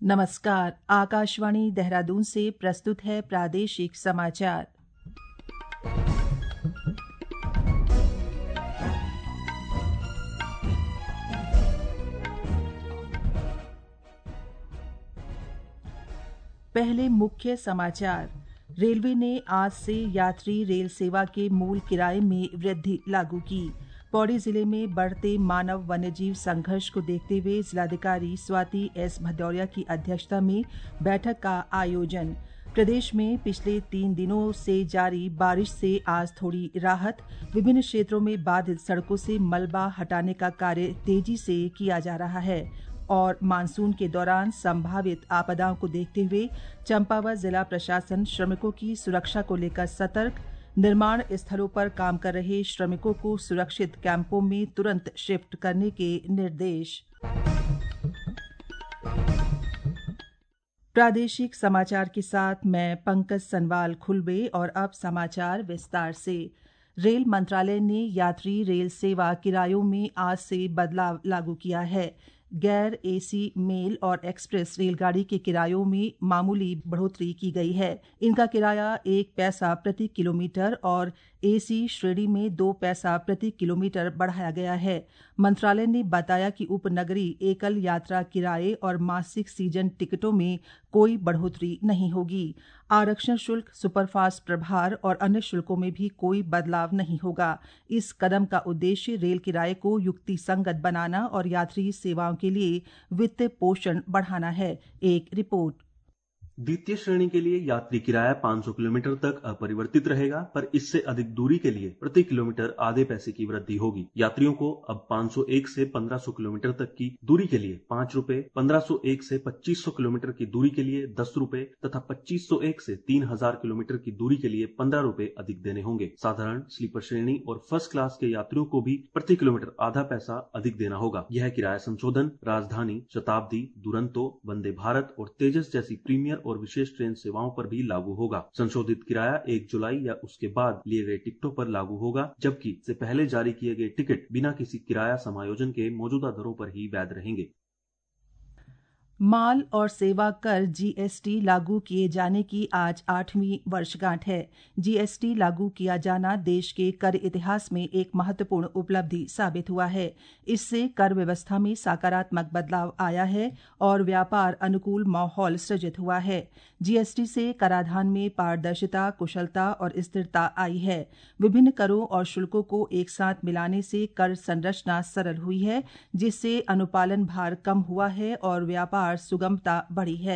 नमस्कार। आकाशवाणी देहरादून से प्रस्तुत है प्रादेशिक समाचार। पहले मुख्य समाचार। रेलवे ने आज से यात्री रेल सेवा के मूल किराए में वृद्धि लागू की। पौड़ी जिले में बढ़ते मानव वन्यजीव संघर्ष को देखते हुए जिलाधिकारी स्वाति एस भदौरिया की अध्यक्षता में बैठक का आयोजन। प्रदेश में पिछले 3 दिनों से जारी बारिश से आज थोड़ी राहत। विभिन्न क्षेत्रों में बाधित सड़कों से मलबा हटाने का कार्य तेजी से किया जा रहा है। और मानसून के दौरान संभावित आपदाओं को देखते हुए चंपावत जिला प्रशासन श्रमिकों की सुरक्षा को लेकर सतर्क। निर्माण स्थलों पर काम कर रहे श्रमिकों को सुरक्षित कैंपों में तुरंत शिफ्ट करने के निर्देश। प्रादेशिक समाचार के साथ मैं पंकज सनवाल खुलबे। और अब समाचार विस्तार से। रेल मंत्रालय ने यात्री रेल सेवा किरायों में आज से बदलाव लागू किया है। गैर एसी मेल और एक्सप्रेस रेलगाड़ी के किरायों में मामूली बढ़ोतरी की गई है। इनका किराया 1 पैसा प्रति किलोमीटर और एसी श्रेणी में 2 पैसा प्रति किलोमीटर बढ़ाया गया है। मंत्रालय ने बताया कि उपनगरीय एकल यात्रा किराए और मासिक सीजन टिकटों में कोई बढ़ोतरी नहीं होगी। आरक्षण शुल्क, सुपरफास्ट प्रभार और अन्य शुल्कों में भी कोई बदलाव नहीं होगा। इस कदम का उद्देश्य रेल किराए को युक्तिसंगत बनाना और यात्री सेवाओं के लिए वित्त पोषण बढ़ाना है। एक रिपोर्ट। द्वितीय श्रेणी के लिए यात्री किराया 500 किलोमीटर तक अपरिवर्तित रहेगा, पर इससे अधिक दूरी के लिए प्रति किलोमीटर आधे पैसे की वृद्धि होगी। यात्रियों को अब 501 से 1500 किलोमीटर तक की दूरी के लिए 5 रुपए, 1501 से 2500 किलोमीटर की दूरी के लिए 10 रुपए तथा 2501 से 3000 किलोमीटर की दूरी के लिए 15 रुपए अधिक देने होंगे। साधारण, स्लीपर श्रेणी और फर्स्ट क्लास के यात्रियों को भी प्रति किलोमीटर आधा पैसा अधिक देना होगा। यह किराया संशोधन राजधानी, शताब्दी, दुरंतो, वंदे भारत और तेजस जैसी प्रीमियर और विशेष ट्रेन सेवाओं पर भी लागू होगा। संशोधित किराया 1 जुलाई या उसके बाद लिए गए टिकटों पर लागू होगा, जबकि इससे पहले जारी किए गए टिकट बिना किसी किराया समायोजन के मौजूदा दरों पर ही वैध रहेंगे। माल और सेवा कर जीएसटी लागू किए जाने की आज 8वीं वर्षगांठ है। जीएसटी लागू किया जाना देश के कर इतिहास में एक महत्वपूर्ण उपलब्धि साबित हुआ है। इससे कर व्यवस्था में सकारात्मक बदलाव आया है और व्यापार अनुकूल माहौल सृजित हुआ है। जीएसटी से कराधान में पारदर्शिता, कुशलता और स्थिरता आई है। विभिन्न करों और शुल्कों को एक साथ मिलाने से कर संरचना सरल हुई है, जिससे अनुपालन भार कम हुआ है और व्यापार सुगमता बढ़ी है।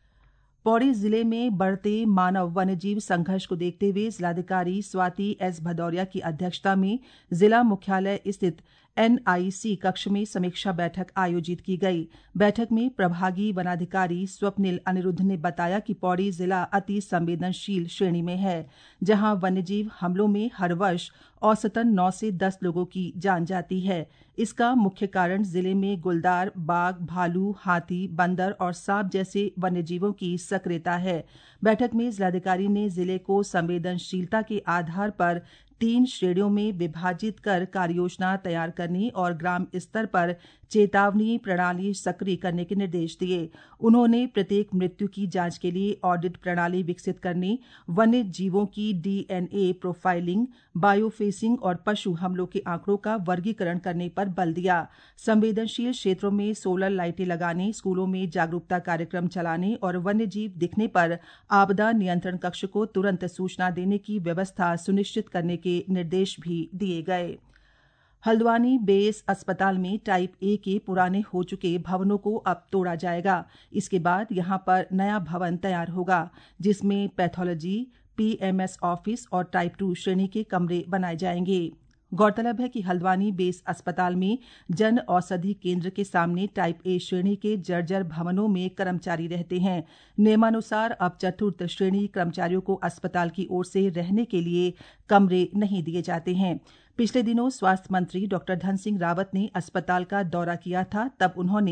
पौड़ी जिले में बढ़ते मानव वन्यजीव संघर्ष को देखते हुए जिलाधिकारी स्वाति एस भदौरिया की अध्यक्षता में जिला मुख्यालय स्थित एनआईसी कक्ष में समीक्षा बैठक आयोजित की गई। बैठक में प्रभागी वनाधिकारी स्वप्निल अनिरुद्ध ने बताया कि पौड़ी जिला अति संवेदनशील श्रेणी में है, जहां वन्यजीव हमलों में हर वर्ष औसतन 9 से 10 लोगों की जान जाती है। इसका मुख्य कारण जिले में गुलदार, बाघ, भालू, हाथी, बंदर और सांप जैसे वन्यजीवों की सक्रियता है। बैठक में जिलाधिकारी ने जिले को संवेदनशीलता के आधार पर 3 श्रेणियों में विभाजित कर कार्ययोजना तैयार करने और ग्राम स्तर पर चेतावनी प्रणाली सक्रिय करने के निर्देश दिए। उन्होंने प्रत्येक मृत्यु की जांच के लिए ऑडिट प्रणाली विकसित करने, वन्य जीवों की डीएनए प्रोफाइलिंग, बायोफेसिंग और पशु हमलों के आंकड़ों का वर्गीकरण करने पर बल दिया। संवेदनशील क्षेत्रों में सोलर लाइटें लगाने, स्कूलों में जागरूकता कार्यक्रम चलाने और वन्य जीव दिखने पर आपदा नियंत्रण कक्ष को तुरंत सूचना देने की व्यवस्था सुनिश्चित करने के निर्देश भी दिए गए। हल्द्वानी बेस अस्पताल में टाइप ए के पुराने हो चुके भवनों को अब तोड़ा जाएगा। इसके बाद यहां पर नया भवन तैयार होगा, जिसमें पैथोलॉजी, पीएमएस ऑफिस और टाइप 2 श्रेणी के कमरे बनाए जाएंगे। गौरतलब है कि हल्द्वानी बेस अस्पताल में जन औषधि केंद्र के सामने टाइप ए श्रेणी के जर्जर भवनों में कर्मचारी रहते हैं। नियमानुसार अब चतुर्थ श्रेणी कर्मचारियों को अस्पताल की ओर से रहने के लिए कमरे नहीं दिए जाते हैं। पिछले दिनों स्वास्थ्य मंत्री डॉ धन सिंह रावत ने अस्पताल का दौरा किया था, तब उन्होंने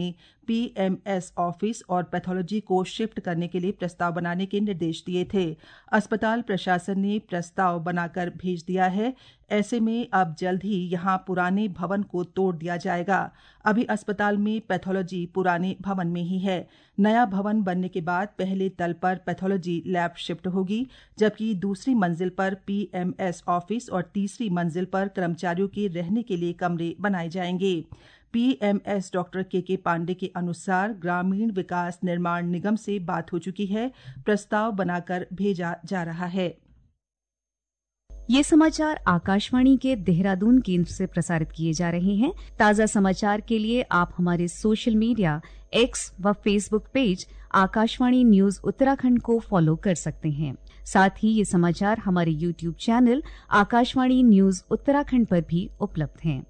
PMS ऑफिस और पैथोलॉजी को शिफ्ट करने के लिए प्रस्ताव बनाने के निर्देश दिए थे। अस्पताल प्रशासन ने प्रस्ताव बनाकर भेज दिया है। ऐसे में अब जल्द ही यहां पुराने भवन को तोड़ दिया जाएगा। अभी अस्पताल में पैथोलॉजी पुराने भवन में ही है। नया भवन बनने के बाद पहले तल पर पैथोलॉजी लैब शिफ्ट होगी, जबकि दूसरी मंजिल पर PMS ऑफिस और तीसरी मंजिल पर कर्मचारियों के रहने के लिए कमरे बनाए जाएंगे। PMS डॉक्टर के पांडे के अनुसार ग्रामीण विकास निर्माण निगम से बात हो चुकी है, प्रस्ताव बनाकर भेजा जा रहा है। ये समाचार आकाशवाणी के देहरादून केंद्र से प्रसारित किए जा रहे हैं। ताज़ा समाचार के लिए आप हमारे सोशल मीडिया X व Facebook page Akashvani news Uttarakhand को फॉलो कर सकते हैं। साथ ही ये समाचार हमारे YouTube channel Akashvani news Uttarakhand पर भी उपलब्ध हैं।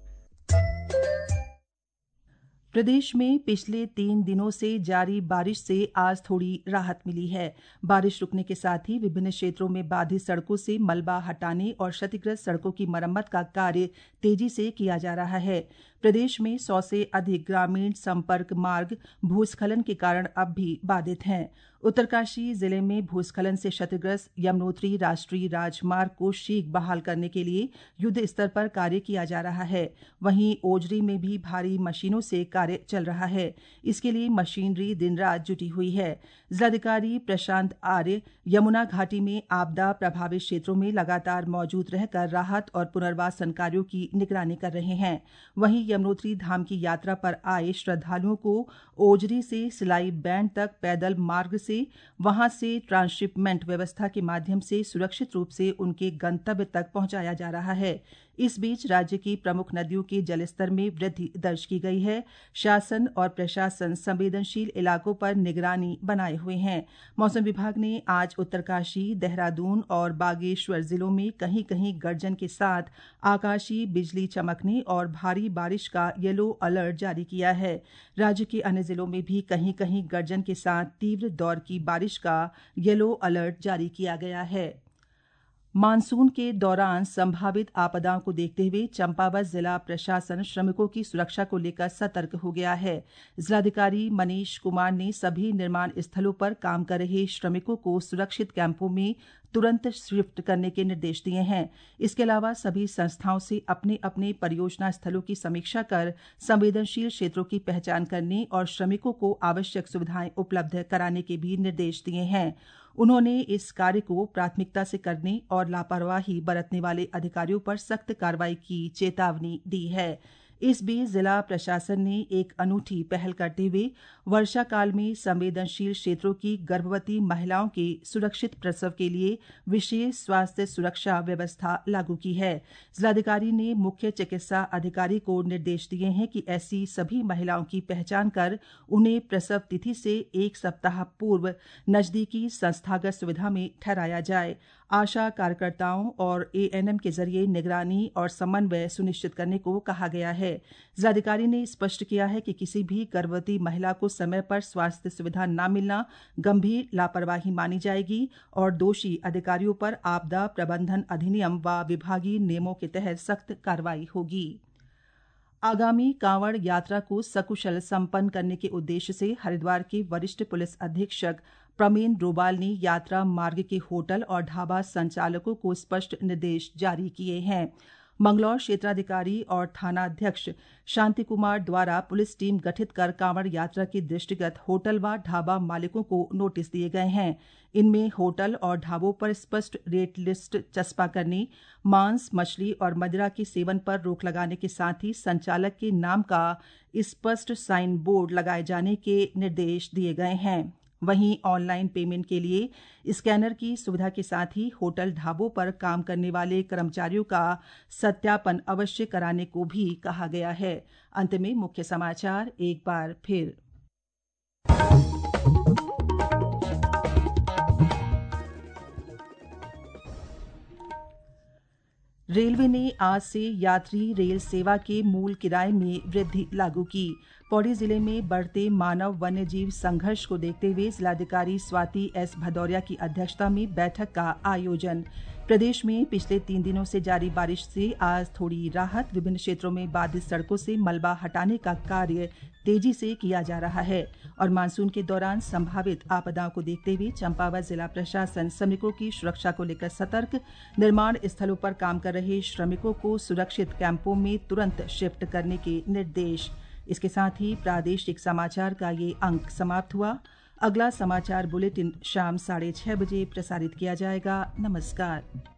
प्रदेश में पिछले 3 दिनों से जारी बारिश से आज थोड़ी राहत मिली है। बारिश रुकने के साथ ही विभिन्न क्षेत्रों में बाधित सड़कों से मलबा हटाने और क्षतिग्रस्त सड़कों की मरम्मत का कार्य तेजी से किया जा रहा है। प्रदेश में 100 से अधिक ग्रामीण संपर्क मार्ग भूस्खलन के कारण अब भी बाधित हैं। उत्तरकाशी जिले में भूस्खलन से क्षतिग्रस्त यमुनोत्री राष्ट्रीय राजमार्ग को शीघ्र बहाल करने के लिए युद्ध स्तर पर कार्य किया जा रहा है। वहीं ओजरी में भी भारी मशीनों से कार्य चल रहा है। इसके लिए मशीनरी दिन रात जुटी हुई है। जिलाधिकारी प्रशांत आर्य यमुना घाटी में आपदा प्रभावित क्षेत्रों में लगातार मौजूद रहकर राहत और पुनर्वासन कार्यों की निगरानी कर रहे हैं। वहीं यमुनोत्री धाम की यात्रा पर आए श्रद्धालुओं को ओजरी से सिलाई बैंड तक पैदल मार्ग से वहां से ट्रांसशिपमेंट व्यवस्था के माध्यम से सुरक्षित रूप से उनके गंतव्य तक पहुंचाया जा रहा है। इस बीच राज्य की प्रमुख नदियों के जलस्तर में वृद्धि दर्ज की गई है। शासन और प्रशासन संवेदनशील इलाकों पर निगरानी बनाए हुए हैं। मौसम विभाग ने आज उत्तरकाशी, देहरादून और बागेश्वर जिलों में कहीं कहीं गर्जन के साथ आकाशीय बिजली चमकने और भारी बारिश का येलो अलर्ट जारी किया है। राज्य के अन्य जिलों में भी कहीं कहीं गर्जन के साथ तीव्र दौर की बारिश का येलो अलर्ट जारी किया गया है। मानसून के दौरान संभावित आपदाओं को देखते हुए चंपावत जिला प्रशासन श्रमिकों की सुरक्षा को लेकर सतर्क हो गया है। जिलाधिकारी मनीष कुमार ने सभी निर्माण स्थलों पर काम कर रहे श्रमिकों को सुरक्षित कैंपों में तुरंत शिफ्ट करने के निर्देश दिए हैं। इसके अलावा सभी संस्थाओं से अपने अपने परियोजना स्थलों की समीक्षा कर संवेदनशील क्षेत्रों की पहचान करने और श्रमिकों को आवश्यक सुविधाएं उपलब्ध कराने के भी निर्देश दिए हैं। उन्होंने इस कार्य को प्राथमिकता से करने और लापरवाही बरतने वाले अधिकारियों पर सख्त कार्रवाई की चेतावनी दी है। इस बीच जिला प्रशासन ने एक अनूठी पहल करते हुए वर्षा काल में संवेदनशील क्षेत्रों की गर्भवती महिलाओं के सुरक्षित प्रसव के लिए विशेष स्वास्थ्य सुरक्षा व्यवस्था लागू की है। जिलाधिकारी ने मुख्य चिकित्सा अधिकारी को निर्देश दिए हैं कि ऐसी सभी महिलाओं की पहचान कर उन्हें प्रसव तिथि से 1 सप्ताह पूर्व नजदीकी संस्थागत सुविधा में ठहराया जाए। आशा कार्यकर्ताओं और ANM के जरिए निगरानी और समन्वय सुनिश्चित करने को कहा गया है। जिलाधिकारी ने स्पष्ट किया है कि किसी भी गर्भवती महिला को समय पर स्वास्थ्य सुविधा न मिलना गंभीर लापरवाही मानी जाएगी और दोषी अधिकारियों पर आपदा प्रबंधन अधिनियम व विभागीय नियमों के तहत सख्त कार्रवाई होगी। आगामी कांवड़ यात्रा को सकुशल संपन्न करने के उद्देश्य से हरिद्वार के वरिष्ठ पुलिस अधीक्षक प्रवीण डोभाल ने यात्रा मार्ग के होटल और ढाबा संचालकों को स्पष्ट निर्देश जारी किए हैं। मंगलौर क्षेत्राधिकारी और थानाध्यक्ष शांति कुमार द्वारा पुलिस टीम गठित कर कांवड़ यात्रा के दृष्टिगत होटल व ढाबा मालिकों को नोटिस दिए गए हैं। इनमें होटल और ढाबों पर स्पष्ट रेट लिस्ट चस्पा करने, मांस, मछली और मदिरा के सेवन पर रोक लगाने के साथ ही संचालक के नाम का स्पष्ट साइन बोर्ड लगाए जाने के निर्देश दिए गए हैं। वहीं ऑनलाइन पेमेंट के लिए स्कैनर की सुविधा के साथ ही होटल ढाबों पर काम करने वाले कर्मचारियों का सत्यापन अवश्य कराने को भी कहा गया है। अंत में मुख्य समाचार एक बार फिर। रेलवे ने आज से यात्री रेल सेवा के मूल किराए में वृद्धि लागू की। पौड़ी जिले में बढ़ते मानव वन्य जीव संघर्ष को देखते हुए जिलाधिकारी स्वाति S भदौरिया की अध्यक्षता में बैठक का आयोजन। प्रदेश में पिछले 3 दिनों से जारी बारिश से आज थोड़ी राहत। विभिन्न क्षेत्रों में बाधित सड़कों से मलबा हटाने का कार्य तेजी से किया जा रहा है। और मानसून के दौरान संभावित आपदाओं को देखते हुए चंपावत जिला प्रशासन श्रमिकों की सुरक्षा को लेकर सतर्क। निर्माण स्थलों पर काम कर रहे श्रमिकों को सुरक्षित कैंपों में तुरंत शिफ्ट करने के निर्देश। इसके साथ ही प्रादेशिक समाचार का ये अंक समाप्त हुआ। अगला समाचार बुलेटिन शाम 6:30 बजे प्रसारित किया जाएगा। नमस्कार।